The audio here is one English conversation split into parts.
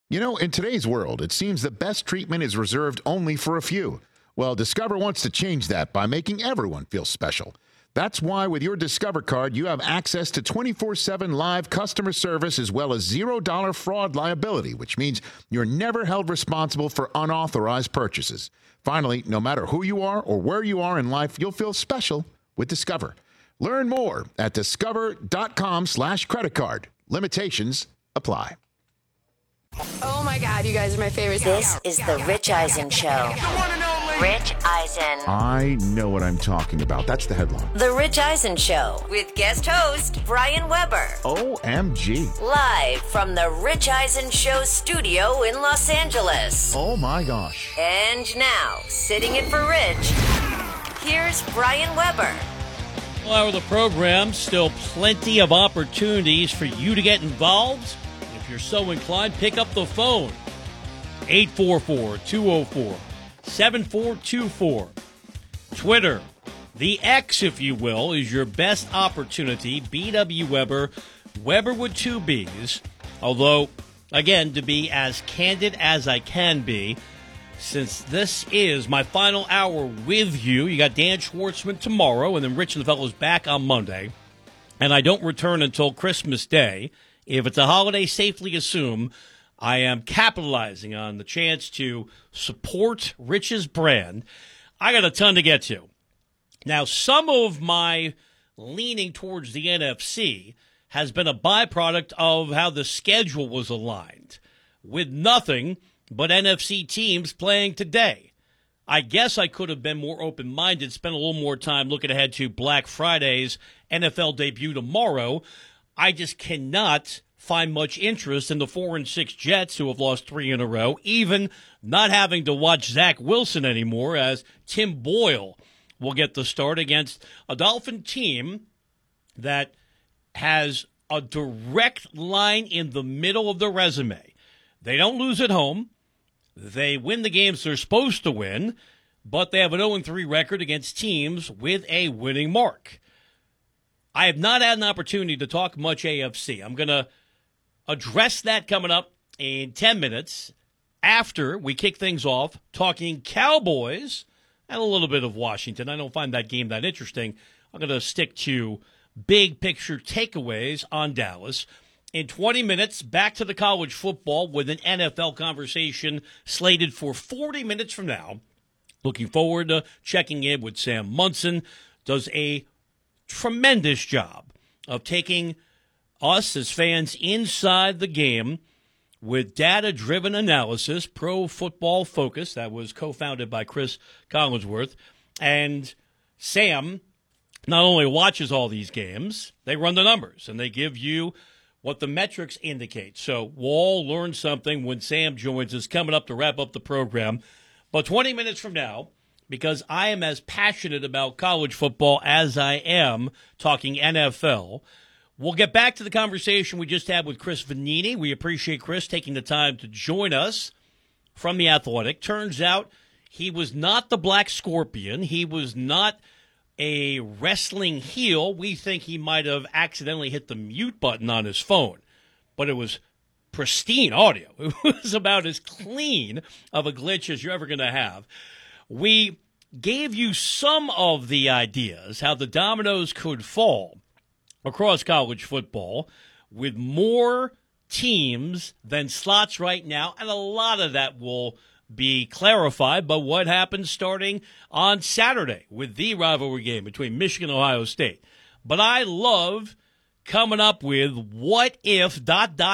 You know, in today's world, it seems the best treatment is reserved only for a few. Well, Discover wants to change that by making everyone feel special. That's why with your Discover card, you have access to 24/7 live customer service as well as $0 fraud liability, which means you're never held responsible for unauthorized purchases. Finally, no matter who you are or where you are in life, you'll feel special with Discover. Learn more at discover.com/credit card. Limitations apply. Oh my God, you guys are my favorites. This is the Rich Eisen Show. Rich Eisen. I know what I'm talking about. That's the headline. The Rich Eisen Show with guest host Brian Weber. OMG. Live from the Rich Eisen Show studio in Los Angeles. Oh my gosh. And now, sitting in for Rich, here's Brian Weber. Well, hour of the program, still plenty of opportunities for you to get involved. If you're so inclined, pick up the phone. 844-204-7424. Twitter, the X, if you will, is your best opportunity. BW Weber, Weber with two B's. Although, again, to be as candid as I can be, since this is my final hour with you, you got Dan Schwartzman tomorrow, and then Rich and the fellows back on Monday. And I don't return until Christmas Day. If it's a holiday, safely assume I am capitalizing on the chance to support Rich's brand. I got a ton to get to. Now, some of my leaning towards the NFC has been a byproduct of how the schedule was aligned, with nothing but NFC teams playing today. I guess I could have been more open-minded, spent a little more time looking ahead to Black Friday's NFL debut tomorrow. I just cannot find much interest in the 4-6 Jets, who have lost 3 in a row, even not having to watch Zach Wilson anymore, as Tim Boyle will get the start against a Dolphin team that has a direct line in the middle of the resume. They don't lose at home. They win the games they're supposed to win, but they have an 0-3 record against teams with a winning mark. I have not had an opportunity to talk much AFC. I'm going to address that coming up in 10 minutes after we kick things off, talking Cowboys and a little bit of Washington. I don't find that game that interesting. I'm going to stick to big picture takeaways on Dallas. In 20 minutes, back to the college football with an NFL conversation slated for 40 minutes from now. Looking forward to checking in with Sam Munson. Does a tremendous job of taking us as fans inside the game with data-driven analysis, Pro Football Focus, that was co-founded by Chris Collinsworth. And Sam not only watches all these games, they run the numbers, and they give you what the metrics indicate. So we'll all learn something when Sam joins us coming up to wrap up the program. But 20 minutes from now, because I am as passionate about college football as I am talking NFL, we'll get back to the conversation we just had with Chris Vannini. We appreciate Chris taking the time to join us from The Athletic. Turns out he was not the Black Scorpion. He was not a wrestling heel. We think he might have accidentally hit the mute button on his phone, but it was pristine audio. It was about as clean of a glitch as you're ever going to have. We gave you some of the ideas how the dominoes could fall across college football with more teams than slots right now, and a lot of that will be clarified by what happens starting on Saturday with the rivalry game between Michigan and Ohio State. But I love coming up with what if ...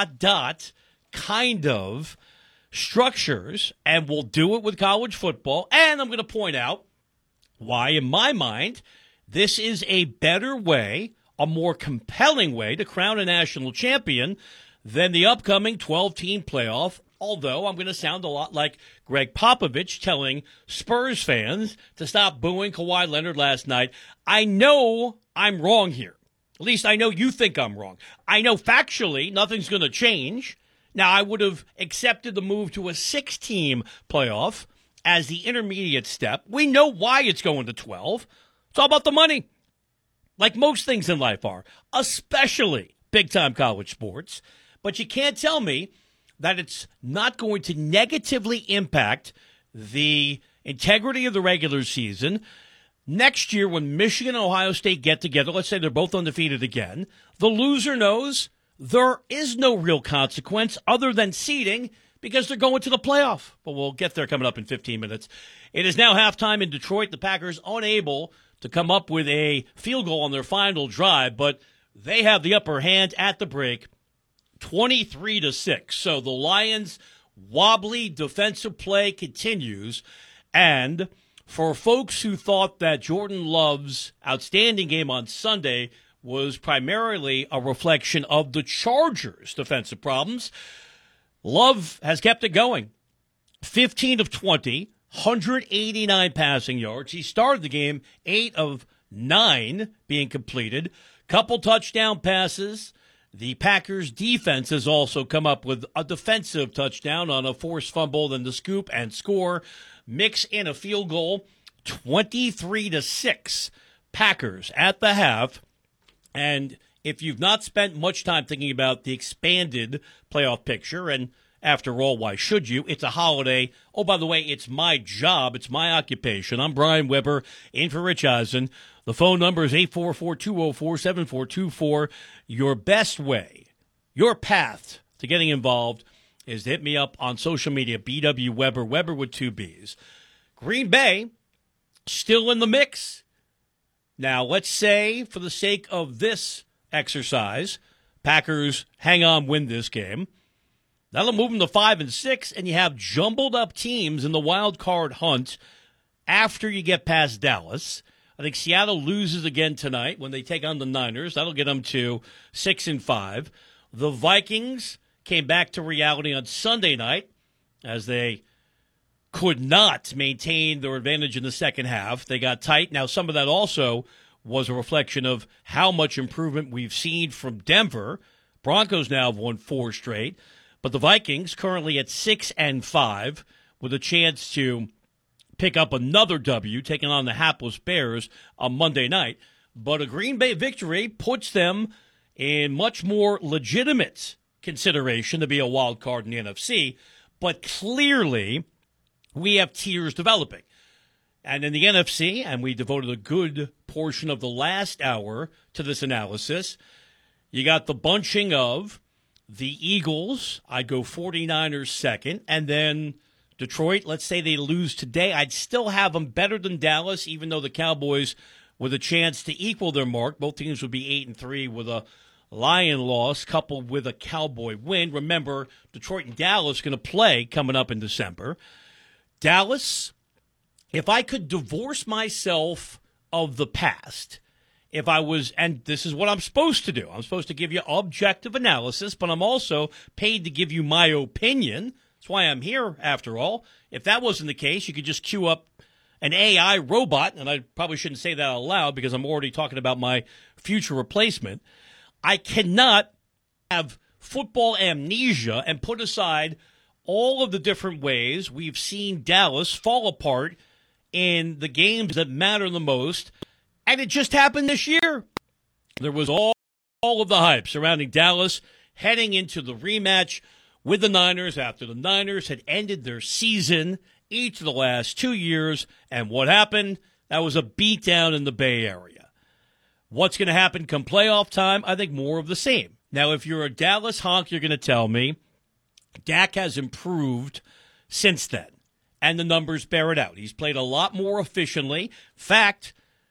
kind of structures, and we'll do it with college football. And I'm going to point out why, in my mind, this is a better way, a more compelling way to crown a national champion than the upcoming 12-team playoff. Although I'm going to sound a lot like Greg Popovich telling Spurs fans to stop booing Kawhi Leonard last night. I know I'm wrong here. At least I know you think I'm wrong. I know factually nothing's going to change. Now, I would have accepted the move to a 6-team playoff as the intermediate step. We know why it's going to 12. It's all about the money, like most things in life are, especially big-time college sports. But you can't tell me that it's not going to negatively impact the integrity of the regular season. Next year, when Michigan and Ohio State get together, let's say they're both undefeated again, the loser knows there is no real consequence other than seeding because they're going to the playoff. But we'll get there coming up in 15 minutes. It is now halftime in Detroit. The Packers unable to come up with a field goal on their final drive, but they have the upper hand at the break, 23-6. So the Lions' wobbly defensive play continues, and for folks who thought that Jordan Love's outstanding game on Sunday was primarily a reflection of the Chargers' defensive problems, Love has kept it going. 15 of 20, 189 passing yards. He started the game 8 of 9 being completed. Couple touchdown passes. The Packers defense has also come up with a defensive touchdown on a forced fumble, then the scoop and score. Mix in a field goal, 23-6. Packers at the half. And if you've not spent much time thinking about the expanded playoff picture, and after all, why should you? It's a holiday. Oh, by the way, it's my job. It's my occupation. I'm Brian Weber, in for Rich Eisen. The phone number is 844-204-7424. Your best way, your path to getting involved is to hit me up on social media, BW Weber, Weber with 2 B's. Green Bay, still in the mix. Now, let's say, for the sake of this exercise, Packers hang on, win this game. That'll move them to 5-6, and you have jumbled up teams in the wild card hunt after you get past Dallas. I think Seattle loses again tonight when they take on the Niners. That'll get them to 6-5. The Vikings came back to reality on Sunday night as they could not maintain their advantage in the second half. They got tight. Now, some of that also was a reflection of how much improvement we've seen from Denver. Broncos now have won 4 straight. But the Vikings currently at 6-5 with a chance to pick up another W, taking on the hapless Bears on Monday night. But a Green Bay victory puts them in much more legitimate consideration to be a wild card in the NFC. But clearly, we have tiers developing. And in the NFC, and we devoted a good portion of the last hour to this analysis, you got the bunching of the Eagles. I'd go 49ers second, and then Detroit, let's say they lose today, I'd still have them better than Dallas, even though the Cowboys, with a chance to equal their mark, both teams would be 8-3 with a Lion loss coupled with a Cowboy win. Remember, Detroit and Dallas going to play coming up in December. Dallas, if I could divorce myself of the past, if I was, and this is what I'm supposed to do, I'm supposed to give you objective analysis, but I'm also paid to give you my opinion. That's why I'm here, after all. If that wasn't the case, you could just queue up an AI robot, and I probably shouldn't say that out loud because I'm already talking about my future replacement. I cannot have football amnesia and put aside all of the different ways we've seen Dallas fall apart in the games that matter the most, and it just happened this year. There was all of the hype surrounding Dallas heading into the rematch with the Niners after the Niners had ended their season each of the last 2 years. And what happened? That was a beatdown in the Bay Area. What's going to happen come playoff time? I think more of the same. Now, if you're a Dallas honk, you're going to tell me Dak has improved since then, and the numbers bear it out. He's played a lot more efficiently. In fact,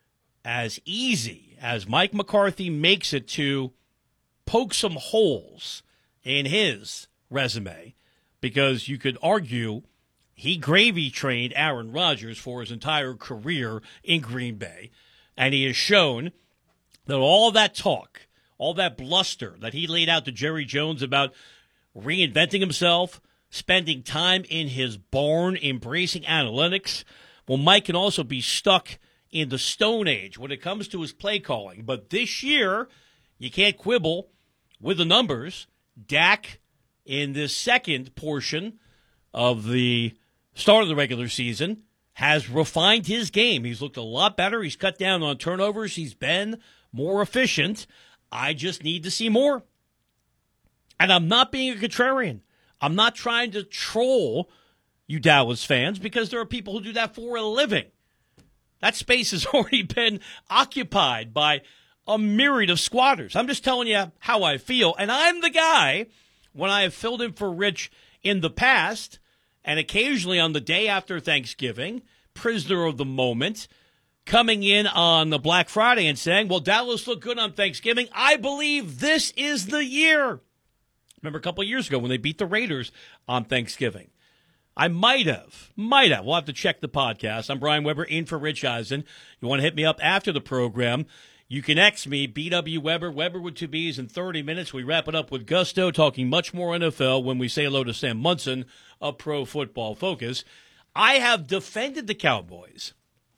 as easy as Mike McCarthy makes it to poke some holes in his resume, because you could argue he gravy trained Aaron Rodgers for his entire career in Green Bay, and he has shown that all that talk, all that bluster that he laid out to Jerry Jones about reinventing himself, spending time in his barn, embracing analytics, well, Mike can also be stuck in the Stone Age when it comes to his play calling. But this year, you can't quibble with the numbers. Dak, in this second portion of the start of the regular season, has refined his game. He's looked a lot better. He's cut down on turnovers. He's been more efficient. I just need to see more. And I'm not being a contrarian. I'm not trying to troll you Dallas fans because there are people who do that for a living. That space has already been occupied by a myriad of squatters. I'm just telling you how I feel. And I'm the guy, when I have filled in for Rich in the past, and occasionally on the day after Thanksgiving, prisoner of the moment, coming in on the Black Friday and saying, well, Dallas looked good on Thanksgiving. I believe this is the year. Remember a couple of years ago when they beat the Raiders on Thanksgiving? I might have. We'll have to check the podcast. I'm Brian Weber, in for Rich Eisen. You want to hit me up after the program, you can X me, BW Weber, Weber with 2 B's. In 30 minutes, we wrap it up with gusto, talking much more NFL when we say hello to Sam Munson of Pro Football Focus. I have defended the Cowboys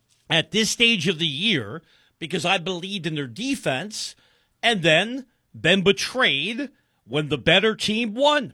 at this stage of the year because I believed in their defense and then been betrayed when the better team won,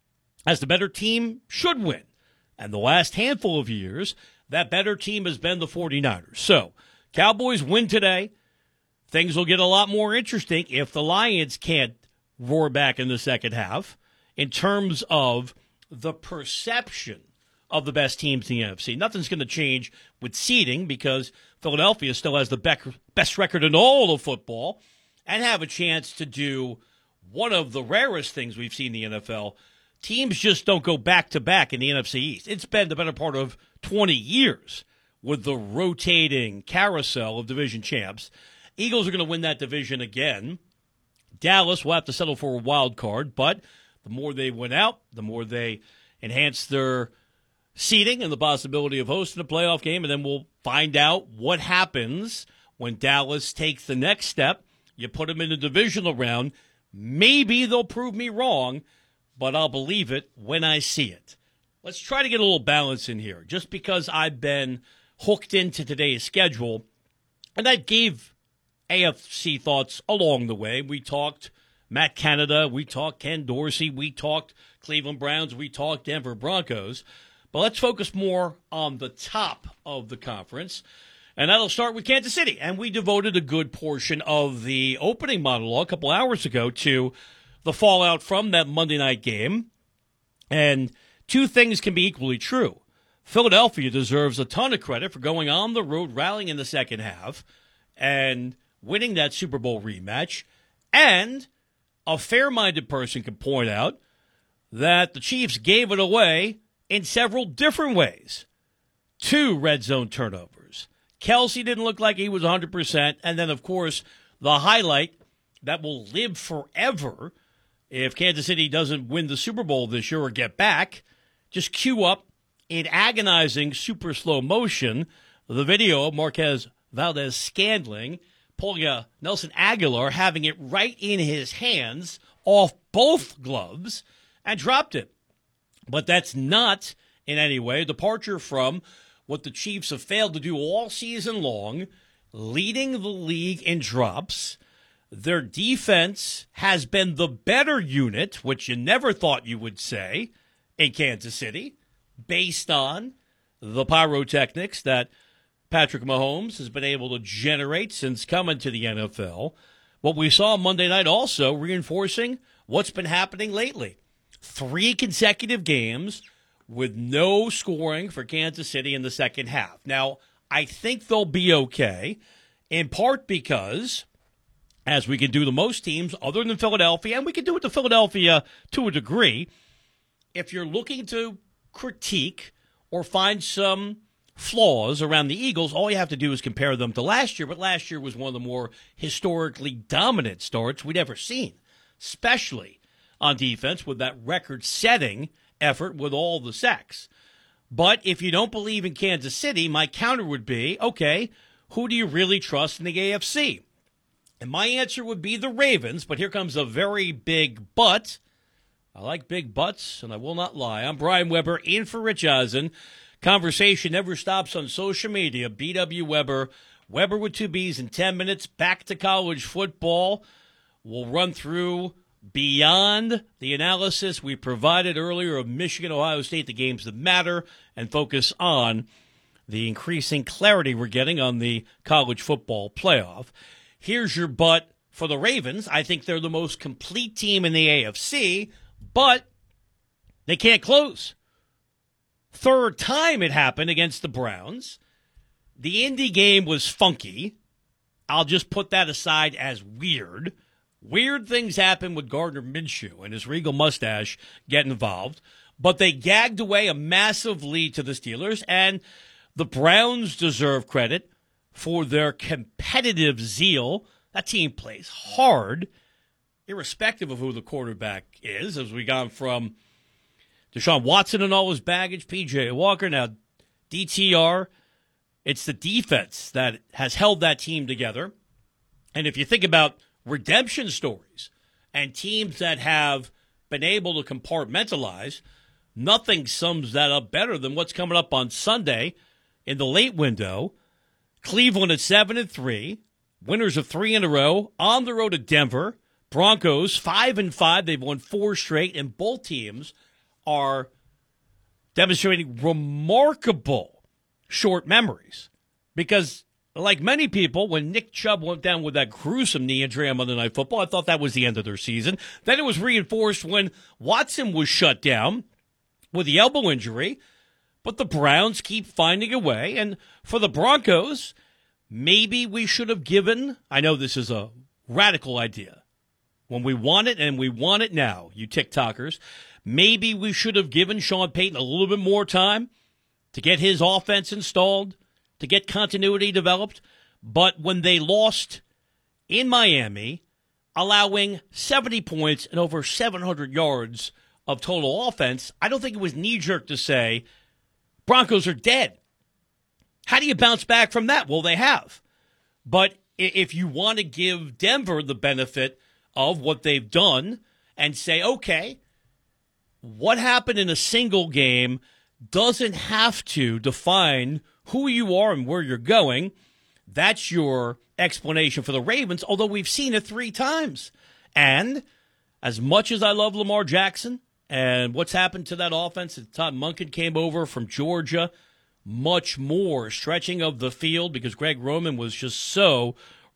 as the better team should win. And the last handful of years, that better team has been the 49ers. So, Cowboys win today. Things will get a lot more interesting if the Lions can't roar back in the second half in terms of the perception of the best teams in the NFC. Nothing's going to change with seeding because Philadelphia still has the best record in all of football and have a chance to do one of the rarest things we've seen in the NFL. Teams just don't go back-to-back in the NFC East. It's been the better part of 20 years with the rotating carousel of division champs. Eagles are going to win that division again. Dallas will have to settle for a wild card, but the more they win out, the more they enhance their seeding and the possibility of hosting a playoff game, and then we'll find out what happens when Dallas takes the next step. You put them in the divisional round. Maybe they'll prove me wrong, but I'll believe it when I see it. Let's try to get a little balance in here, just because I've been hooked into today's schedule, and I gave AFC thoughts along the way. We talked Matt Canada, we talked Ken Dorsey, we talked Cleveland Browns, we talked Denver Broncos. But let's focus more on the top of the conference, and that'll start with Kansas City. And we devoted a good portion of the opening monologue a couple hours ago to the fallout from that Monday night game. And two things can be equally true. Philadelphia deserves a ton of credit for going on the road, rallying in the second half, and winning that Super Bowl rematch. And a fair-minded person can point out that the Chiefs gave it away in several different ways. 2 red zone turnovers. Kelsey didn't look like he was 100%. And then, of course, the highlight that will live forever if Kansas City doesn't win the Super Bowl this year or get back, just cue up in agonizing super slow motion the video of Marquez Valdez-Scantling pulling a Nelson Aguilar, having it right in his hands off both gloves, and dropped it. But that's not in any way a departure from what the Chiefs have failed to do all season long, leading the league in drops. Their defense has been the better unit, which you never thought you would say, in Kansas City, based on the pyrotechnics that Patrick Mahomes has been able to generate since coming to the NFL. What we saw Monday night also reinforcing what's been happening lately. 3 consecutive games with no scoring for Kansas City in the second half. Now, I think they'll be okay, in part because, as we can do to most teams other than Philadelphia, and we can do it to Philadelphia to a degree, if you're looking to critique or find some flaws around the Eagles, all you have to do is compare them to last year. But last year was one of the more historically dominant starts we'd ever seen, especially on defense with that record-setting effort with all the sacks. But if you don't believe in Kansas City, my counter would be, okay, who do you really trust in the AFC? And my answer would be the Ravens, but here comes a very big but. I like big butts, and I will not lie. I'm Brian Weber, in for Rich Eisen. Conversation never stops on social media. BW Weber, Weber with 2 B's. In 10 minutes, back to college football. We'll run through beyond the analysis we provided earlier of Michigan, Ohio State, the games that matter, and focus on the increasing clarity we're getting on the college football playoff. Here's your but for the Ravens. I think they're the most complete team in the AFC, but They can't close. Third time it happened against the Browns. The Indy game was funky. I'll just put that aside as weird. Weird things happen with Gardner Minshew and his regal mustache get involved. But they gagged away a massive lead to the Steelers, and the Browns deserve credit for their competitive zeal. That team plays hard, irrespective of who the quarterback is, as we gone from Deshaun Watson and all his baggage, P.J. Walker, now DTR. It's the defense that has held that team together. And if you think about redemption stories and teams that have been able to compartmentalize, nothing sums that up better than what's coming up on Sunday in the late window. Cleveland at 7-3, winners of 3 in a row, on the road to Denver. Broncos 5-5, they've won 4 straight, and both teams are demonstrating remarkable short memories. Because, like many people, when Nick Chubb went down with that gruesome knee injury on Monday Night Football, I thought that was the end of their season. Then it was reinforced when Watson was shut down with the elbow injury. But the Browns keep finding a way. And for the Broncos, maybe we should have given, I know this is a radical idea, when we want it and we want it now, you TikTokers, maybe we should have given Sean Payton a little bit more time to get his offense installed, to get continuity developed. But when they lost in Miami, allowing 70 points and over 700 yards of total offense, I don't think it was knee-jerk to say, Broncos are dead. How do you bounce back from that? Well, they have. But if you want to give Denver the benefit of what they've done and say, okay, what happened in a single game doesn't have to define who you are and where you're going, that's your explanation for the Ravens, although we've seen it 3 times. And as much as I love Lamar Jackson, and what's happened to that offense? Todd Monken came over from Georgia. Much more stretching of the field because Greg Roman was just so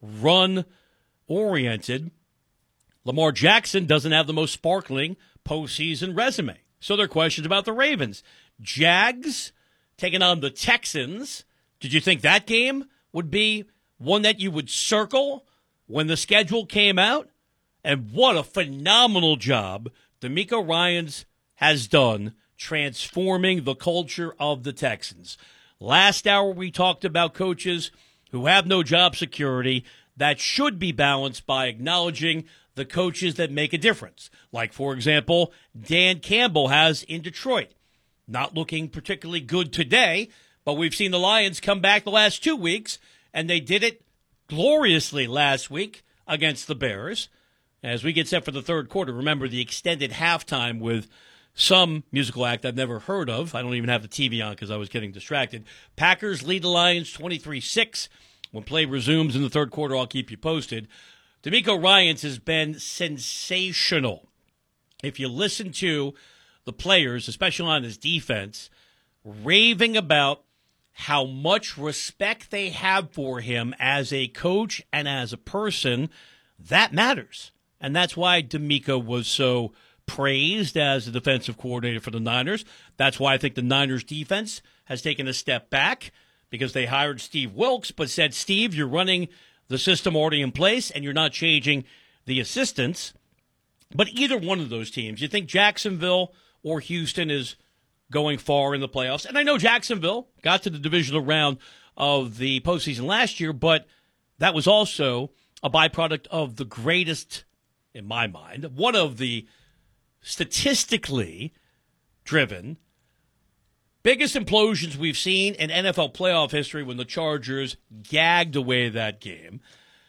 run-oriented. Lamar Jackson doesn't have the most sparkling postseason resume. So there are questions about the Ravens. Jags taking on the Texans. Did you think that game would be one that you would circle when the schedule came out? And what a phenomenal job DeMeco Ryans has done transforming the culture of the Texans. Last hour we talked about coaches who have no job security. That should be balanced by acknowledging the coaches that make a difference. Like, for example, Dan Campbell has in Detroit. Not looking particularly good today, but we've seen the Lions come back the last 2 weeks, and they did it gloriously last week against the Bears. As we get set for the third quarter, remember the extended halftime with some musical act I've never heard of. I don't even have the TV on because I was getting distracted. Packers lead the Lions 23-6. When play resumes in the third quarter, I'll keep you posted. DeMeco Ryans has been sensational. If you listen to the players, especially on his defense, raving about how much respect they have for him as a coach and as a person, that matters. And that's why DeMeco was so praised as the defensive coordinator for the Niners. That's why I think the Niners defense has taken a step back because they hired Steve Wilks, but said, Steve, you're running the system already in place and you're not changing the assistants. But either one of those teams, you think Jacksonville or Houston is going far in the playoffs? And I know Jacksonville got to the divisional round of the postseason last year, but that was also a byproduct of the greatest, in my mind, one of the statistically driven biggest implosions we've seen in NFL playoff history when the Chargers gagged away that game.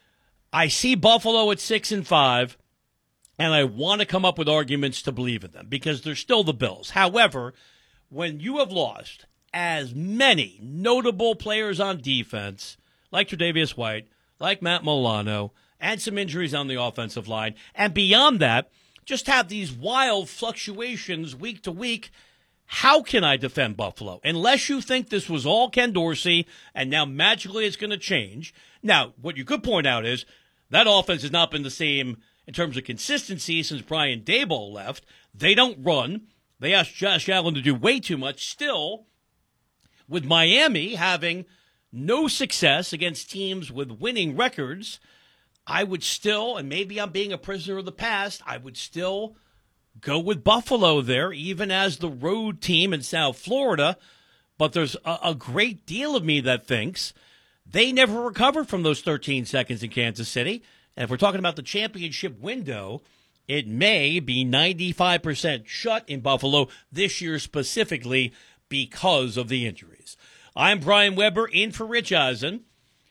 I see Buffalo at 6-5, and I want to come up with arguments to believe in them because they're still the Bills. However, when you have lost as many notable players on defense, like Tre'Davious White, like Matt Milano, and some injuries on the offensive line, and beyond that, just have these wild fluctuations week to week, how can I defend Buffalo? Unless you think this was all Ken Dorsey and now magically it's going to change. Now, what you could point out is that offense has not been the same in terms of consistency since Brian Daboll left. They don't run. They asked Josh Allen to do way too much. Still, with Miami having no success against teams with winning records, I would still, and maybe I'm being a prisoner of the past, I would still go with Buffalo there, even as the road team in South Florida. But there's a great deal of me that thinks they never recovered from those 13 seconds in Kansas City. And if we're talking about the championship window, it may be 95% shut in Buffalo this year specifically because of the injuries. I'm Brian Weber, in for Rich Eisen.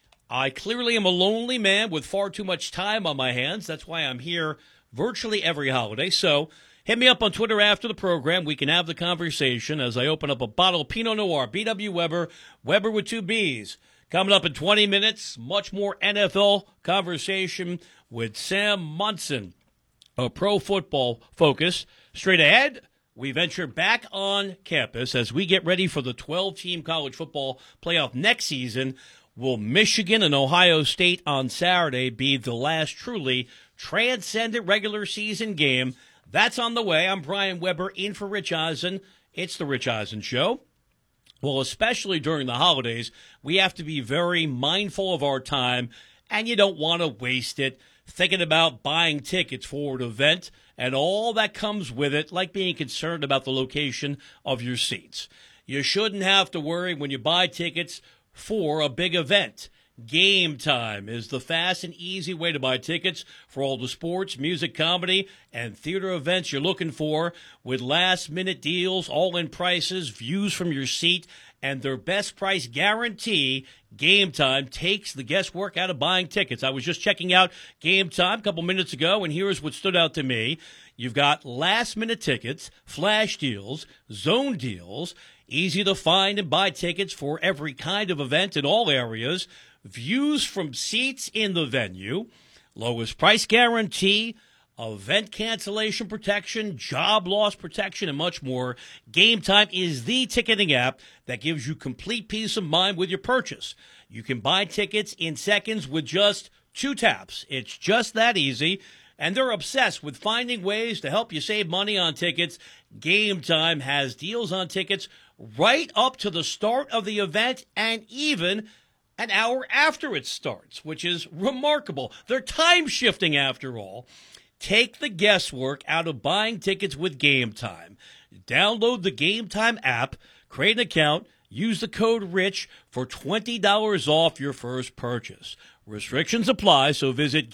I clearly am a lonely man with far too much time on my hands. That's why I'm here virtually every holiday. So hit me up on Twitter after the program. We can have the conversation as I open up a bottle of Pinot Noir, B.W. Weber, Weber with 2 B's. Coming up in 20 minutes, much more NFL conversation with Sam Monson, a Pro Football Focus. Straight ahead, we venture back on campus as we get ready for the 12-team college football playoff next season. Will Michigan and Ohio State on Saturday be the last truly transcendent regular season game? That's on the way. I'm Brian Weber, in for Rich Eisen. It's the Rich Eisen Show. Well, especially during the holidays, we have to be very mindful of our time, and you don't want to waste it thinking about buying tickets for an event and all that comes with it, like being concerned about the location of your seats. You shouldn't have to worry when you buy tickets for a big event. Game Time is the fast and easy way to buy tickets for all the sports, music, comedy, and theater events you're looking for, with last-minute deals, all-in prices, views from your seat, and their best price guarantee. Game Time takes the guesswork out of buying tickets. I was just checking out Game Time a couple minutes ago, and here's what stood out to me. You've got last-minute tickets, flash deals, zone deals, easy to find and buy tickets for every kind of event in all areas, views from seats in the venue, lowest price guarantee, event cancellation protection, job loss protection, and much more. Game Time is the ticketing app that gives you complete peace of mind with your purchase. You can buy tickets in seconds with just 2 taps. It's just that easy. And they're obsessed with finding ways to help you save money on tickets. Game Time has deals on tickets right up to the start of the event and even an hour after it starts, which is remarkable. They're time shifting after all. Take the guesswork out of buying tickets with Game Time. Download the Game Time app, create an account, use the code RICH for $20 off your first purchase. Restrictions apply, so visit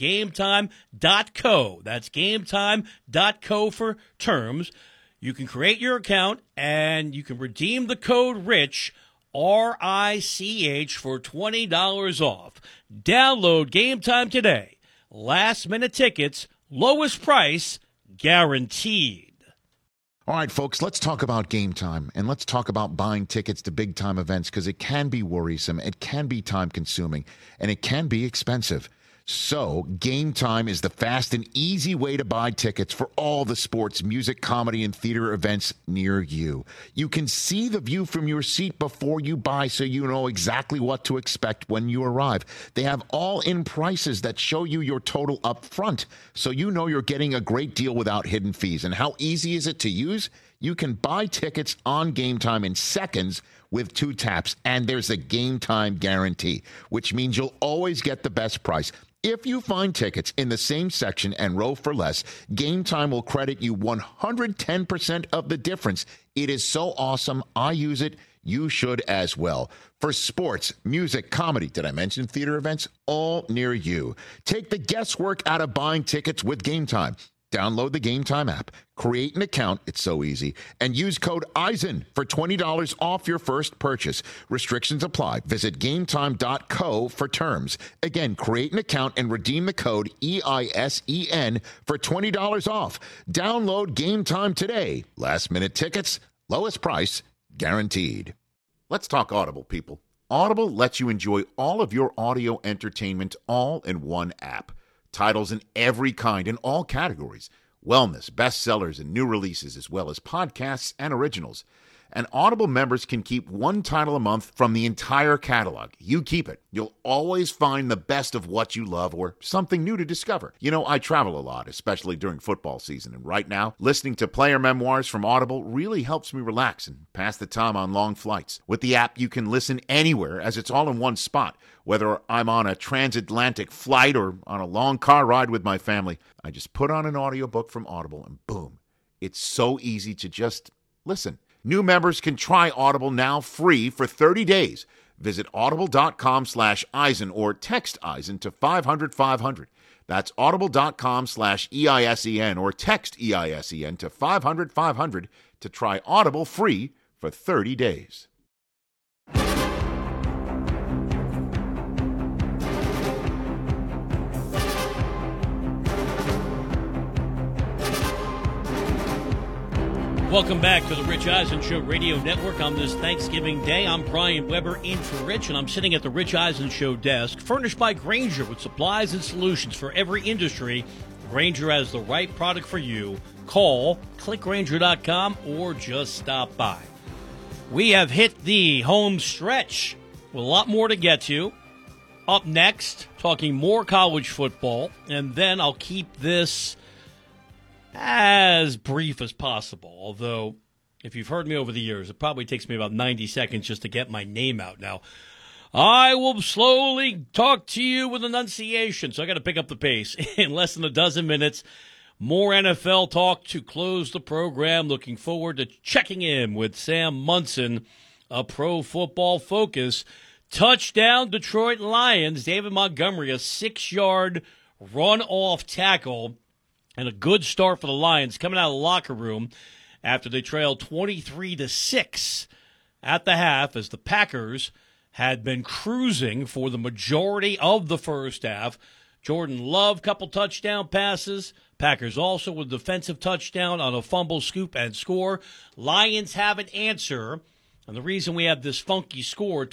GameTime.co. That's GameTime.co for terms. You can create your account, and you can redeem the code RICH, RICH, for $20 off. Download Game Time today. Last-minute tickets, lowest price, guaranteed. All right, folks, let's talk about Game Time, and let's talk about buying tickets to big-time events, because it can be worrisome, it can be time-consuming, and it can be expensive. So Game Time is the fast and easy way to buy tickets for all the sports, music, comedy, and theater events near you. You can see the view from your seat before you buy, so you know exactly what to expect when you arrive. They have all-in prices that show you your total up front, so you know you're getting a great deal without hidden fees. And how easy is it to use? You can buy tickets on Game Time in seconds with 2 taps, and there's a Game Time guarantee, which means you'll always get the best price. If you find tickets in the same section and row for less, Game Time will credit you 110% of the difference. It is so awesome. I use it. You should as well. For sports, music, comedy, did I mention theater events? All near you. Take the guesswork out of buying tickets with Game Time. Download the Game Time app, create an account, it's so easy, and use code EISEN for $20 off your first purchase. Restrictions apply. Visit GameTime.co for terms. Again, create an account and redeem the code EISEN for $20 off. Download Game Time today. Last minute tickets, lowest price, guaranteed. Let's talk Audible, people. Audible lets you enjoy all of your audio entertainment all in one app. Titles in every kind, in all categories. Wellness, bestsellers, and new releases, as well as podcasts and originals. And Audible members can keep one title a month from the entire catalog. You keep it. You'll always find the best of what you love or something new to discover. You know, I travel a lot, especially during football season. And right now, listening to player memoirs from Audible really helps me relax and pass the time on long flights. With the app, you can listen anywhere as it's all in one spot. Whether I'm on a transatlantic flight or on a long car ride with my family, I just put on an audiobook from Audible and boom. It's so easy to just listen. New members can try Audible now free for 30 days. Visit audible.com/Eisen or text Eisen to 500-500. That's audible.com/EISEN or text EISEN to 500-500 to try Audible free for 30 days. Welcome back to the Rich Eisen Show Radio Network on this Thanksgiving Day. I'm Brian Weber in for Rich, and I'm sitting at the Rich Eisen Show desk, furnished by Grainger with supplies and solutions for every industry. Grainger has the right product for you. Call, clickgrainger.com, or just stop by. We have hit the home stretch with a lot more to get to. Up next, talking more college football, and then I'll keep this as brief as possible, although if you've heard me over the years, it probably takes me about 90 seconds just to get my name out now. I will slowly talk to you with enunciation, so I got to pick up the pace. In less than a dozen minutes, more NFL talk to close the program. Looking forward to checking in with Sam Munson, a Pro Football Focus. Touchdown, Detroit Lions. David Montgomery, a 6-yard run-off tackle. And a good start for the Lions coming out of the locker room after they trailed 23-6 at the half as the Packers had been cruising for the majority of the first half. Jordan Love, couple touchdown passes. Packers also with a defensive touchdown on a fumble, scoop, and score. Lions have an answer. And the reason we have this funky score,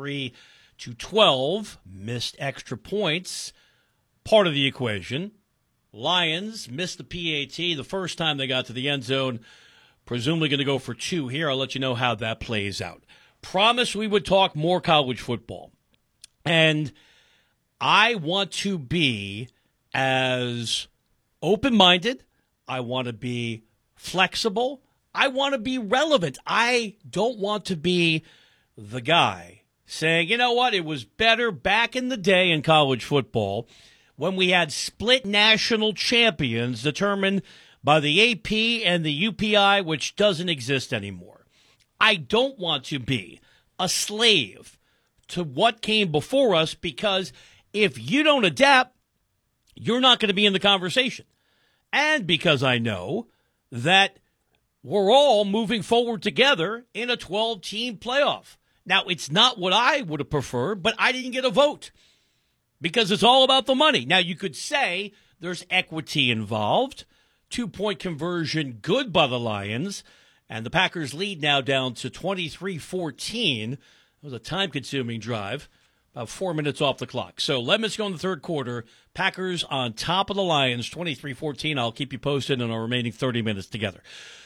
23-12, missed extra points, part of the equation. Lions missed the PAT the first time they got to the end zone. Presumably going to go for 2 here. I'll let you know how that plays out. Promise we would talk more college football. And I want to be as open-minded. I want to be flexible. I want to be relevant. I don't want to be the guy saying, you know what, it was better back in the day in college football when we had split national champions determined by the AP and the UPI, which doesn't exist anymore. I don't want to be a slave to what came before us, because if you don't adapt, you're not going to be in the conversation. And because I know that we're all moving forward together in a 12-team playoff. Now, it's not what I would have preferred, but I didn't get a vote, because it's all about the money. Now, you could say there's equity involved. 2-point conversion good by the Lions. And the Packers lead now down to 23-14. It was a time-consuming drive, about 4 minutes off the clock. So 11 minutes go in the third quarter. Packers on top of the Lions, 23-14. I'll keep you posted on our remaining 30 minutes together.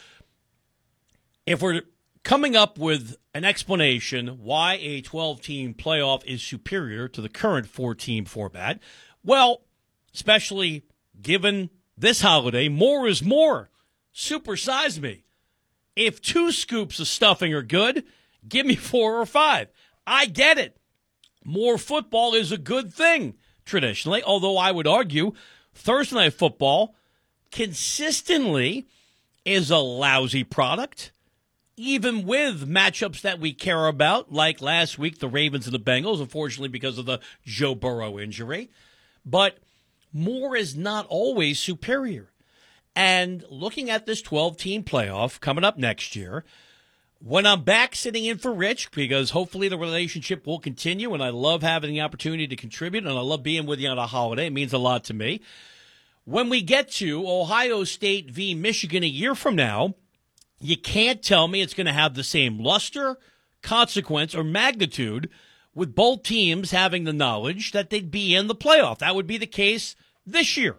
If we're coming up with an explanation why a 12-team playoff is superior to the current 4-team format, well, especially given this holiday, more is more. Supersize me. If 2 scoops of stuffing are good, give me 4 or 5. I get it. More football is a good thing, traditionally, although I would argue Thursday Night Football consistently is a lousy product. Even with matchups that we care about, like last week, the Ravens and the Bengals, unfortunately because of the Joe Burrow injury. But more is not always superior. And looking at this 12-team playoff coming up next year, when I'm back sitting in for Rich, because hopefully the relationship will continue, and I love having the opportunity to contribute, and I love being with you on a holiday. It means a lot to me. When we get to Ohio State v. Michigan a year from now, you can't tell me it's going to have the same luster, consequence, or magnitude with both teams having the knowledge that they'd be in the playoff. That would be the case this year.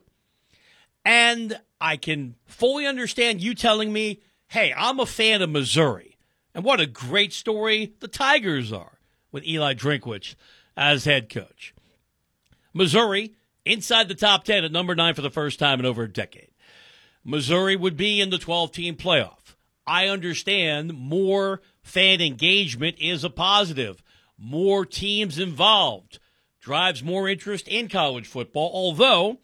And I can fully understand you telling me, hey, I'm a fan of Missouri. And what a great story the Tigers are with Eli Drinkwitz as head coach. Missouri, inside the top 10 at number 9 for the first time in over a decade. Missouri would be in the 12-team playoff. I understand more fan engagement is a positive. More teams involved drives more interest in college football, although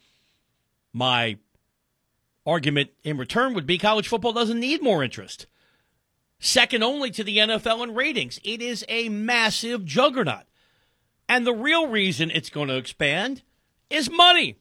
my argument in return would be college football doesn't need more interest. Second only to the NFL in ratings. It is a massive juggernaut. And the real reason it's going to expand is money.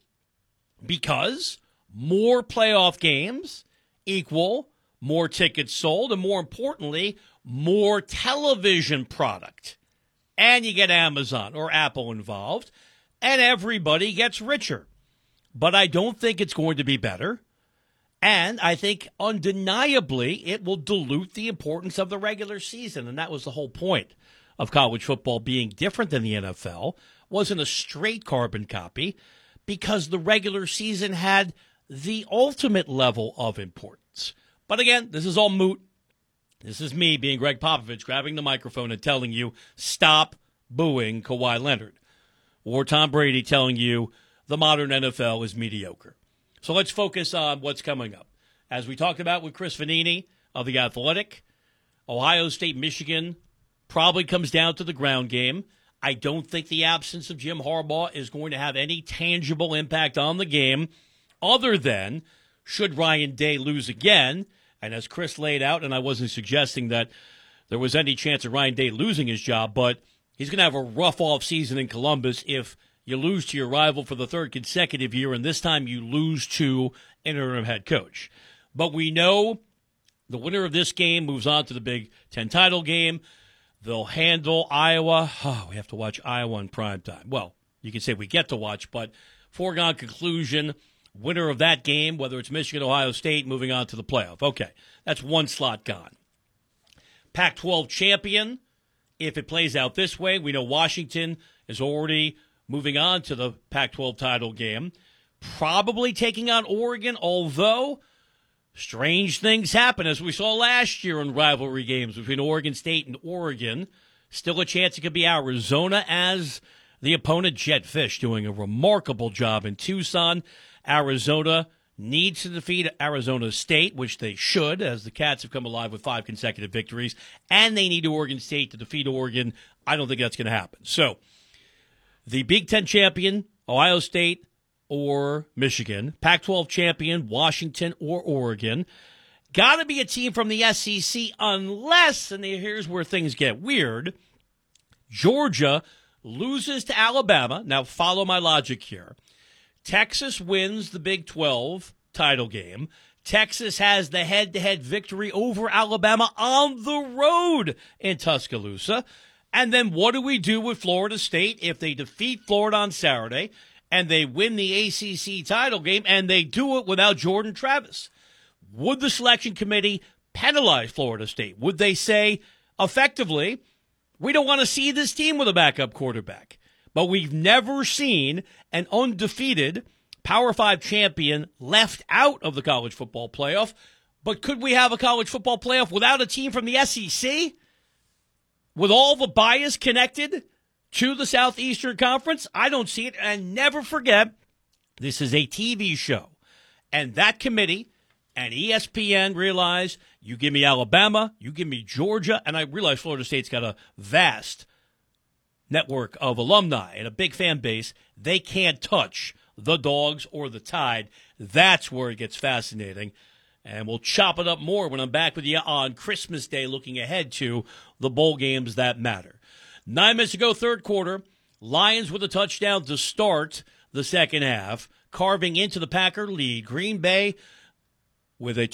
Because more playoff games equal more tickets sold, and more importantly, more television product. And you get Amazon or Apple involved, and everybody gets richer. But I don't think it's going to be better. And I think undeniably it will dilute the importance of the regular season. And that was the whole point of college football being different than the NFL. Wasn't a straight carbon copy because the regular season had the ultimate level of importance. But again, this is all moot. This is me being Greg Popovich grabbing the microphone and telling you, stop booing Kawhi Leonard. Or Tom Brady telling you the modern NFL is mediocre. So let's focus on what's coming up. As we talked about with Chris Vannini of The Athletic, Ohio State, Michigan probably comes down to the ground game. I don't think the absence of Jim Harbaugh is going to have any tangible impact on the game other than should Ryan Day lose again. And as Chris laid out, and I wasn't suggesting that there was any chance of Ryan Day losing his job, but he's going to have a rough offseason in Columbus if you lose to your rival for the third consecutive year, and this time you lose to interim head coach. But we know the winner of this game moves on to the Big Ten title game. They'll handle Iowa. Oh, we have to watch Iowa in primetime. Well, you can say we get to watch, but foregone conclusion, winner of that game, whether it's Michigan, Ohio State, moving on to the playoff. Okay, that's one slot gone. Pac-12 champion, if it plays out this way, we know Washington is already moving on to the Pac-12 title game, probably taking on Oregon, although strange things happen, as we saw last year in rivalry games between Oregon State and Oregon. Still a chance it could be Arizona as the opponent. Jedd Fisch doing a remarkable job in Tucson. Arizona needs to defeat Arizona State, which they should, as the Cats have come alive with 5 consecutive victories, and they need Oregon State to defeat Oregon. I don't think that's going to happen. So, the Big Ten champion, Ohio State or Michigan. Pac-12 champion, Washington or Oregon. Got to be a team from the SEC unless, and here's where things get weird, Georgia loses to Alabama. Now, follow my logic here. Texas wins the Big 12 title game. Texas has the head-to-head victory over Alabama on the road in Tuscaloosa. And then what do we do with Florida State if they defeat Florida on Saturday and they win the ACC title game and they do it without Jordan Travis? Would the selection committee penalize Florida State? Would they say, effectively, we don't want to see this team with a backup quarterback? But we've never seen an undefeated Power 5 champion left out of the college football playoff. But could we have a college football playoff without a team from the SEC? With all the bias connected to the Southeastern Conference? I don't see it. And never forget, this is a TV show. And that committee and ESPN realize, you give me Alabama, you give me Georgia, and I realize Florida State's got a vast network of alumni and a big fan base. They can't touch the Dogs or the Tide. That's where it gets fascinating. And we'll chop it up more when I'm back with you on Christmas Day, looking ahead to the bowl games that matter. 9 minutes to go, third quarter. Lions with a touchdown to start the second half, carving into the Packer lead. Green Bay with a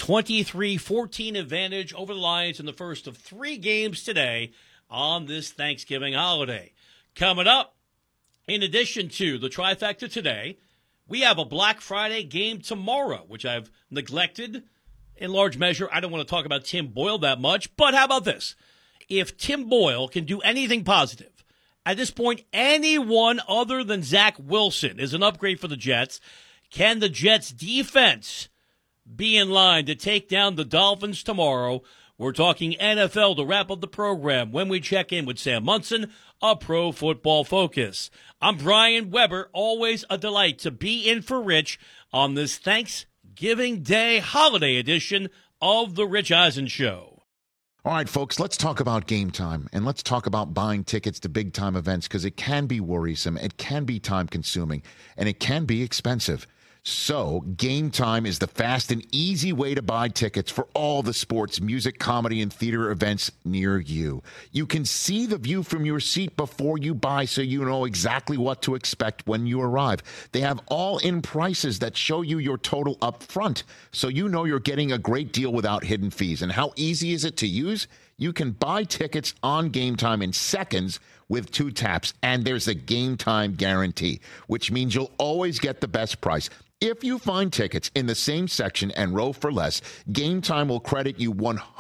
23-14 advantage over the Lions in the first of 3 games today on this Thanksgiving holiday. Coming up, in addition to the trifecta today, we have a Black Friday game tomorrow, which I've neglected in large measure. I don't want to talk about Tim Boyle that much, but how about this? If Tim Boyle can do anything positive, at this point, anyone other than Zach Wilson is an upgrade for the Jets. Can the Jets' defense be in line to take down the Dolphins tomorrow We're talking NFL to wrap up the program when we check in with Sam Monson, a Pro Football Focus. I'm Brian Weber. Always a delight to be in for Rich on this Thanksgiving Day holiday edition of The Rich Eisen Show. All right, folks, let's talk about game time, and let's talk about buying tickets to big-time events, because it can be worrisome, it can be time-consuming, and it can be expensive. So, Game Time is the fast and easy way to buy tickets for all the sports, music, comedy, and theater events near you. You can see the view from your seat before you buy, so you know exactly what to expect when you arrive. They have all-in prices that show you your total up front, so you know you're getting a great deal without hidden fees. And how easy is it to use? You can buy tickets on Game Time in seconds with 2 taps, and there's a Game Time guarantee, which means you'll always get the best price. If you find tickets in the same section and row for less, Game Time will credit you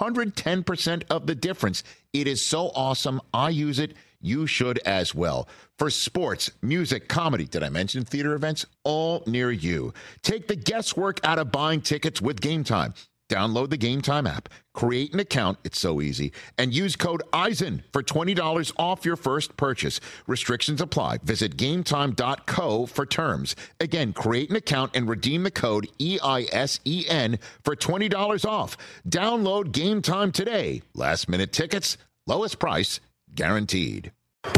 110% of the difference. It is so awesome. I use it. You should as well. For sports, music, comedy, did I mention theater events? All near you. Take the guesswork out of buying tickets with Game Time. Download the Game Time app, create an account, it's so easy, and use code EISEN for $20 off your first purchase. Restrictions apply. Visit gametime.co for terms. Again, create an account and redeem the code EISEN for $20 off. Download Game Time today. Last minute tickets, lowest price, guaranteed.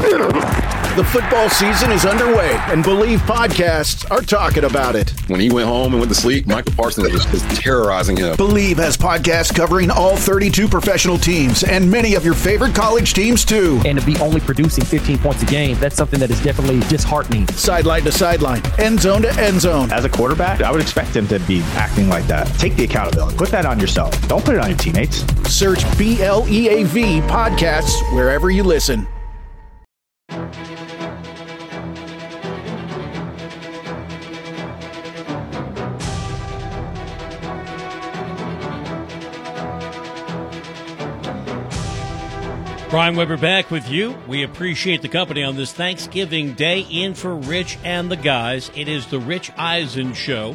The football season is underway, and Believe podcasts are talking about it. When he went home and went to sleep, Michael Parsons was terrorizing him. Believe has podcasts covering all 32 professional teams and many of your favorite college teams, too. And to be only producing 15 points a game, that's something that is definitely disheartening. Sideline to sideline, end zone to end zone. As a quarterback, I would expect him to be acting like that. Take the accountability. Put that on yourself. Don't put it on your teammates. Search BLEAV podcasts wherever you listen. Brian Weber back with you. We appreciate the company on this Thanksgiving Day. In for Rich and the guys. It is the Rich Eisen Show.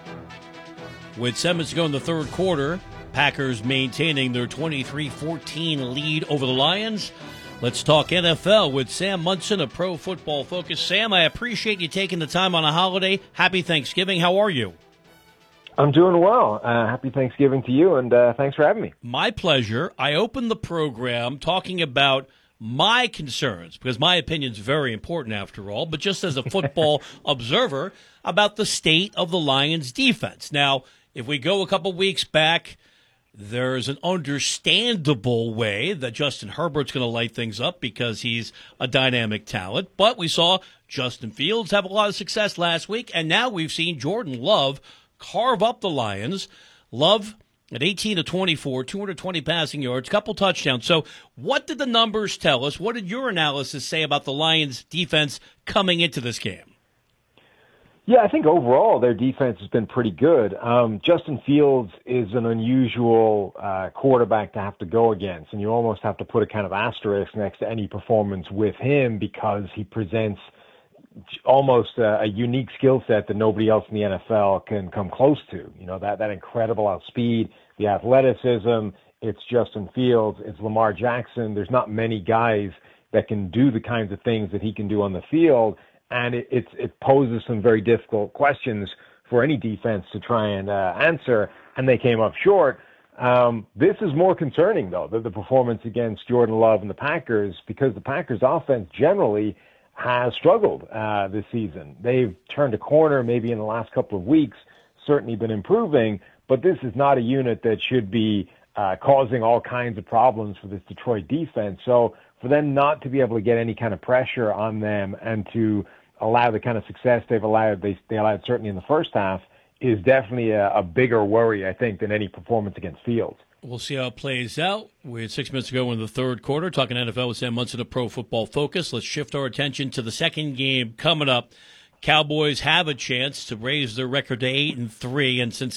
With 7 minutes to go in the third quarter, Packers maintaining their 23-14 lead over the Lions. Let's talk NFL with Sam Monson of Pro Football Focus. Sam, I appreciate you taking the time on a holiday. Happy Thanksgiving. How are you? I'm doing well. Happy Thanksgiving to you, and thanks for having me. My pleasure. I opened the program talking about my concerns, because my opinion is very important after all, but just as a football observer, about the state of the Lions' defense. Now, if we go a couple weeks back, there's an understandable way that Justin Herbert's going to light things up because he's a dynamic talent. But we saw Justin Fields have a lot of success last week, and now we've seen Jordan Love carve up the Lions. Love at 18 of 24, 220 passing yards, couple touchdowns. So what did the numbers tell us? What did your analysis say about the Lions' defense coming into this game? Yeah, I think overall their defense has been pretty good. Justin Fields is an unusual quarterback to have to go against, and you almost have to put a kind of asterisk next to any performance with him because he presents almost a unique skill set that nobody else in the NFL can come close to. You know, that incredible outspeed, the athleticism. It's Justin Fields. It's Lamar Jackson. There's not many guys that can do the kinds of things that he can do on the field. And it poses some very difficult questions for any defense to try and answer, and they came up short. This is more concerning, though, the performance against Jordan Love and the Packers, because the Packers' offense generally has struggled this season. They've turned a corner maybe in the last couple of weeks, certainly been improving, but this is not a unit that should be causing all kinds of problems for this Detroit defense. So for them not to be able to get any kind of pressure on them and to allow the kind of success they allowed certainly in the first half is definitely a bigger worry, I think, than any performance against Fields. We'll see how it plays out. We had 6 minutes to go in the third quarter, talking NFL with Sam Monson of Pro Football Focus. Let's shift our attention to the second game coming up. Cowboys have a chance to raise their record to 8-3, and since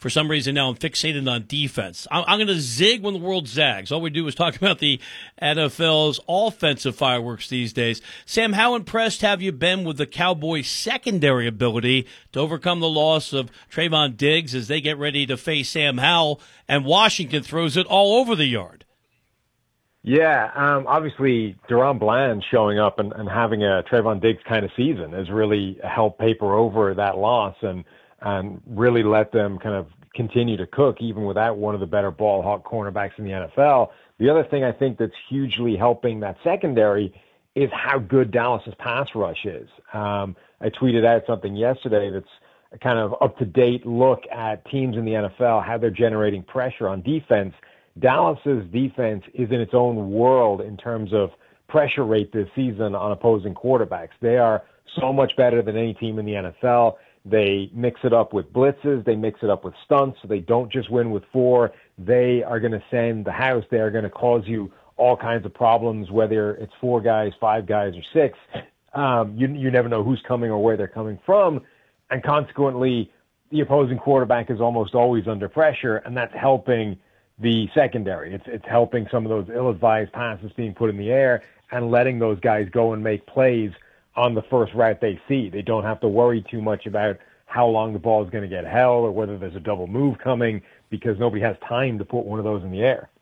for some reason now I'm fixated on defense. I'm going to zig when the world zags. All we do is talk about the NFL's offensive fireworks these days. Sam, how impressed have you been with the Cowboys' secondary ability to overcome the loss of Trayvon Diggs as they get ready to face Sam Howell and Washington throws it all over the yard? Yeah, obviously DaRon Bland showing up and having a Trayvon Diggs kind of season has really helped paper over that loss and really let them kind of continue to cook even without one of the better ball hawk cornerbacks in the NFL. The other thing I think that's hugely helping that secondary is how good Dallas's pass rush is. I tweeted out something yesterday that's a kind of up-to-date look at teams in the NFL, how they're generating pressure on defense. Dallas's defense is in its own world in terms of pressure rate this season on opposing quarterbacks. They are so much better than any team in the NFL. They mix it up with blitzes. They mix it up with stunts. So they don't just win with 4. They are going to send the house. They are going to cause you all kinds of problems, whether it's 4 guys, 5 guys, or 6. You never know who's coming or where they're coming from. And consequently, the opposing quarterback is almost always under pressure, and that's helping the secondary. It's helping some of those ill-advised passes being put in the air and letting those guys go and make plays on the first route they see. They don't have to worry too much about how long the ball is going to get held or whether there's a double move coming because nobody has time to put one of those in the air.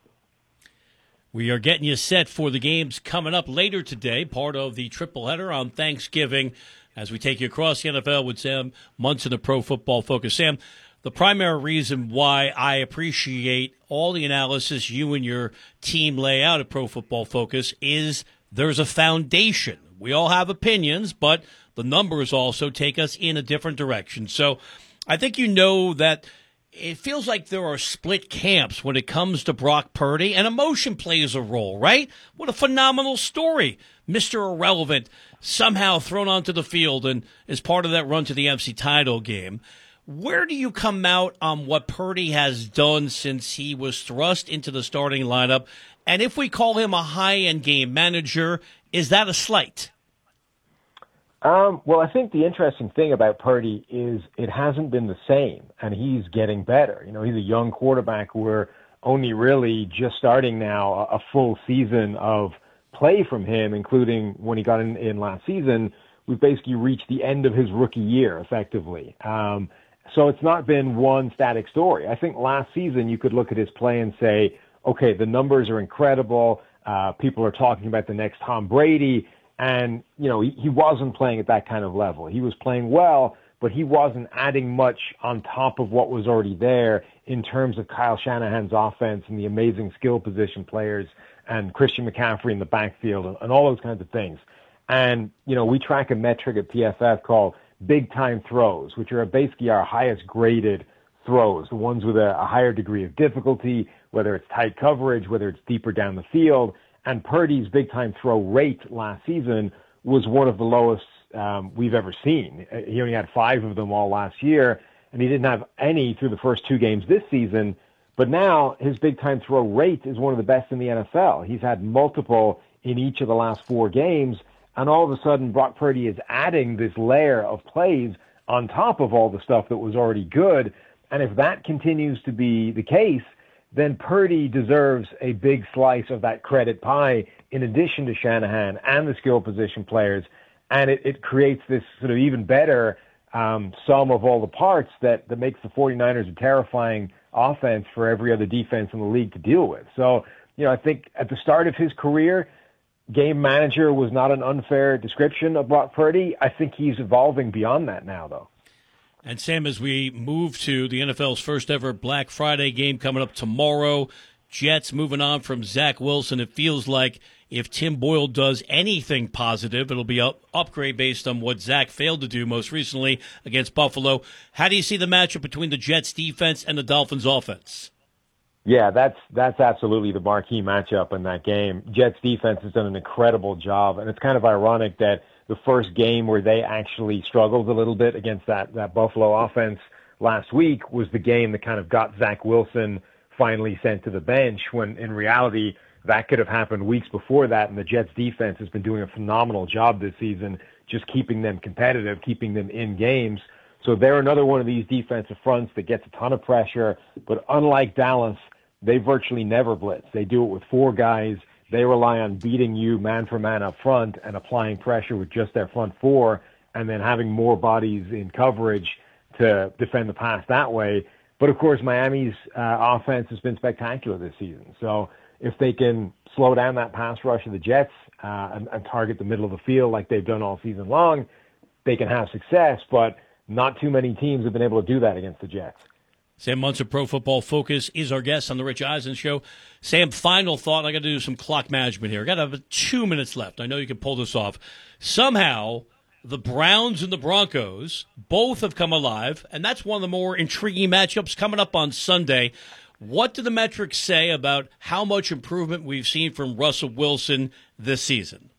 We are getting you set for the games coming up later today, part of the triple header on Thanksgiving as we take you across the NFL with Sam Monson of Pro Football Focus. Sam, the primary reason why I appreciate all the analysis you and your team lay out at Pro Football Focus is there's a foundation. We all have opinions, but the numbers also take us in a different direction. So I think you know that it feels like there are split camps when it comes to Brock Purdy, and emotion plays a role, right? What a phenomenal story. Mr. Irrelevant somehow thrown onto the field and is part of that run to the NFC title game. Where do you come out on what Purdy has done since he was thrust into the starting lineup? And if we call him a high-end game manager, is that a slight? Well, I think the interesting thing about Purdy is it hasn't been the same, and he's getting better. You know, he's a young quarterback. We're only really just starting now a full season of play from him, including when he got in last season. We've basically reached the end of his rookie year, effectively. So it's not been one static story. I think last season you could look at his play and say, okay, the numbers are incredible. People are talking about the next Tom Brady. And, you know, he wasn't playing at that kind of level. He was playing well, but he wasn't adding much on top of what was already there in terms of Kyle Shanahan's offense and the amazing skill position players and Christian McCaffrey in the backfield and all those kinds of things. And, you know, we track a metric at PFF called big-time throws, which are basically our highest-graded throws, the ones with a higher degree of difficulty, whether it's tight coverage, whether it's deeper down the field. And Purdy's big-time throw rate last season was one of the lowest we've ever seen. He only had 5 of them all last year, and he didn't have any through the first 2 games this season. But now his big-time throw rate is one of the best in the NFL. He's had multiple in each of the last 4 games, and all of a sudden Brock Purdy is adding this layer of plays on top of all the stuff that was already good. And if that continues to be the case, then Purdy deserves a big slice of that credit pie in addition to Shanahan and the skill position players. And it creates this sort of even better sum of all the parts that makes the 49ers a terrifying offense for every other defense in the league to deal with. So, you know, I think at the start of his career, game manager was not an unfair description of Brock Purdy. I think he's evolving beyond that now, though. And Sam, as we move to the NFL's first ever Black Friday game coming up tomorrow, Jets moving on from Zach Wilson. It feels like if Tim Boyle does anything positive, it'll be an upgrade based on what Zach failed to do most recently against Buffalo. How do you see the matchup between the Jets defense and the Dolphins offense? Yeah, that's absolutely the marquee matchup in that game. Jets defense has done an incredible job, and it's kind of ironic that the first game where they actually struggled a little bit against that Buffalo offense last week was the game that kind of got Zach Wilson finally sent to the bench, when in reality that could have happened weeks before that, and the Jets defense has been doing a phenomenal job this season just keeping them competitive, keeping them in games. So they're another one of these defensive fronts that gets a ton of pressure. But unlike Dallas, they virtually never blitz. They do it with 4 guys. They rely on beating you man for man up front and applying pressure with just their front 4, and then having more bodies in coverage to defend the pass that way. But, of course, Miami's offense has been spectacular this season. So if they can slow down that pass rush of the Jets and target the middle of the field like they've done all season long, they can have success. But not too many teams have been able to do that against the Jets. Sam Monson, Pro Football Focus, is our guest on the Rich Eisen Show. Sam, final thought. I got to do some clock management here. I got about 2 minutes left. I know you can pull this off. Somehow, the Browns and the Broncos both have come alive, and that's one of the more intriguing matchups coming up on Sunday. What do the metrics say about how much improvement we've seen from Russell Wilson this season?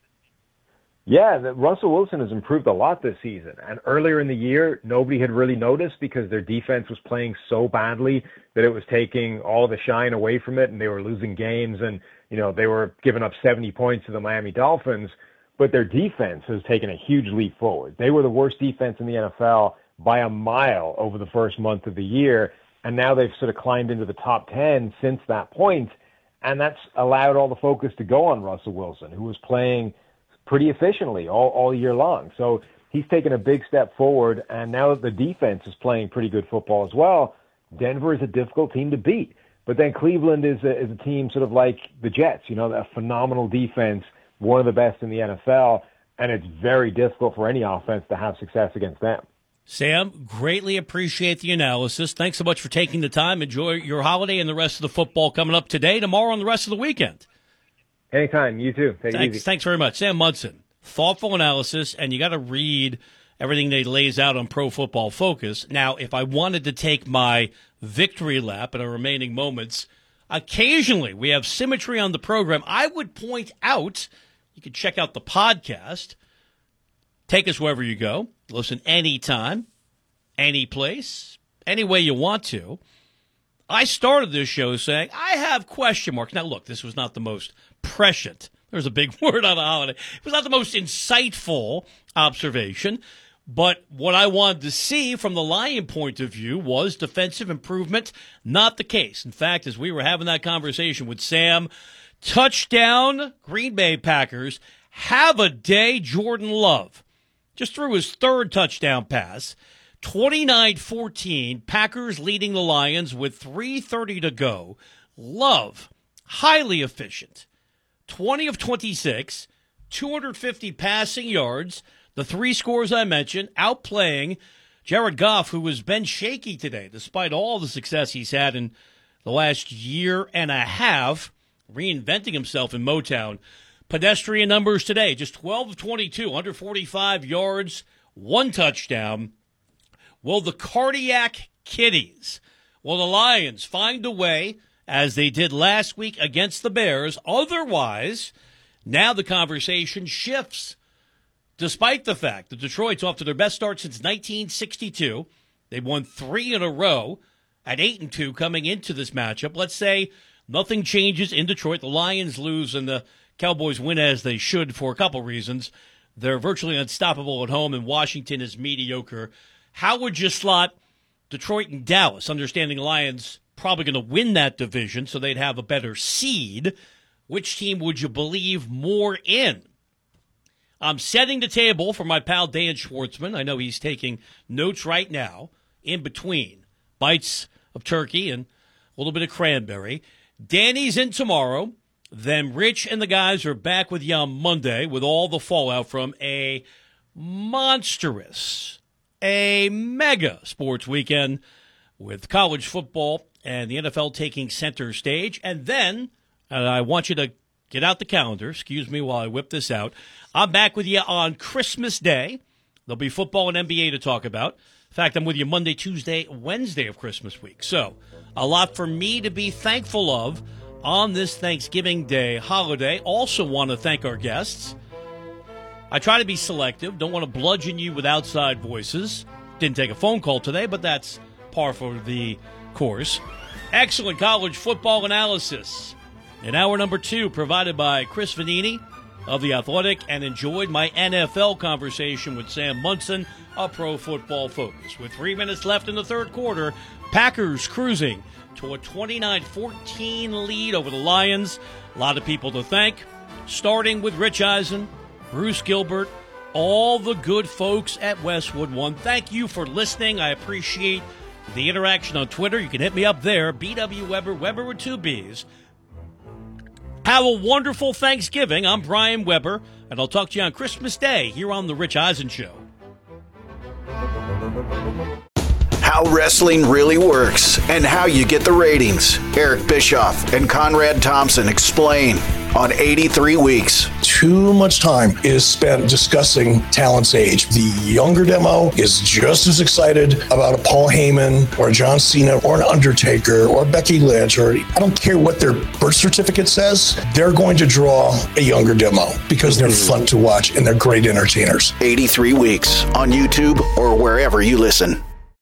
Yeah, Russell Wilson has improved a lot this season. And earlier in the year, nobody had really noticed because their defense was playing so badly that it was taking all the shine away from it, and they were losing games, and they were giving up 70 points to the Miami Dolphins. But their defense has taken a huge leap forward. They were the worst defense in the NFL by a mile over the first month of the year, and now they've sort of climbed into the top 10 since that point, and that's allowed all the focus to go on Russell Wilson, who was playing pretty efficiently all year long. So he's taken a big step forward, and now that the defense is playing pretty good football as well, Denver is a difficult team to beat. But then Cleveland is a team sort of like the Jets, a phenomenal defense, one of the best in the NFL, and it's very difficult for any offense to have success against them. Sam, greatly appreciate the analysis. Thanks so much for taking the time. Enjoy your holiday and the rest of the football coming up today, tomorrow, and the rest of the weekend. Anytime. You too. Take it easy. Thanks very much. Sam Monson, thoughtful analysis, and you got to read everything that he lays out on Pro Football Focus. Now, if I wanted to take my victory lap in our remaining moments, occasionally we have symmetry on the program. I would point out, you can check out the podcast. Take us wherever you go. Listen anytime, any place, any way you want to. I started this show saying, I have question marks. Now, look, this was not the most prescient. There's a big word on a holiday. It was not the most insightful observation. But what I wanted to see from the Lion point of view was defensive improvement. Not the case. In fact, as we were having that conversation with Sam, touchdown, Green Bay Packers, have a day, Jordan Love. Just threw his 3rd touchdown pass. 29-14, Packers leading the Lions with 3:30 to go. Love, highly efficient. 20 of 26, 250 passing yards. The 3 scores I mentioned, outplaying Jared Goff, who has been shaky today, despite all the success he's had in the last year and a half, reinventing himself in Motown. Pedestrian numbers today, just 12 of 22, 145 yards, 1 touchdown. Will the Cardiac Kitties, will the Lions find a way, as they did last week against the Bears? Otherwise, now the conversation shifts. Despite the fact that Detroit's off to their best start since 1962, they've won 3 in a row at 8-2 coming into this matchup. Let's say nothing changes in Detroit. The Lions lose and the Cowboys win as they should for a couple reasons. They're virtually unstoppable at home, and Washington is mediocre. How would you slot Detroit and Dallas, understanding the Lions probably going to win that division so they'd have a better seed? Which team would you believe more in? I'm setting the table for my pal Dan Schwartzman. I know he's taking notes right now in between bites of turkey and a little bit of cranberry. Danny's in tomorrow. Then Rich and the guys are back with you on Monday with all the fallout from a monstrous, a mega sports weekend with college football and the NFL taking center stage. And then, I want you to get out the calendar. Excuse me while I whip this out. I'm back with you on Christmas Day. There'll be football and NBA to talk about. In fact, I'm with you Monday, Tuesday, Wednesday of Christmas week. So, a lot for me to be thankful of on this Thanksgiving Day holiday. Also want to thank our guests. I try to be selective. Don't want to bludgeon you with outside voices. Didn't take a phone call today, but that's par for the course. Excellent college football analysis in hour number 2, provided by Chris Vanini of The Athletic and enjoyed my NFL conversation with Sam Munson of Pro Football Focus. With 3 minutes left in the third quarter, Packers cruising to a 29-14 lead over the Lions. A lot of people to thank, starting with Rich Eisen, Bruce Gilbert, all the good folks at Westwood One. Thank you for listening. I appreciate the interaction on Twitter. You can hit me up there, BW Weber, Weber with 2 B's. Have a wonderful Thanksgiving. I'm Brian Weber, and I'll talk to you on Christmas Day here on The Rich Eisen Show. How wrestling really works and how you get the ratings. Eric Bischoff and Conrad Thompson explain on 83 Weeks. Too much time is spent discussing talent's age. The younger demo is just as excited about a Paul Heyman or a John Cena or an Undertaker or Becky Lynch, or I don't care what their birth certificate says, they're going to draw a younger demo because they're fun to watch and they're great entertainers. 83 Weeks on YouTube or wherever you listen.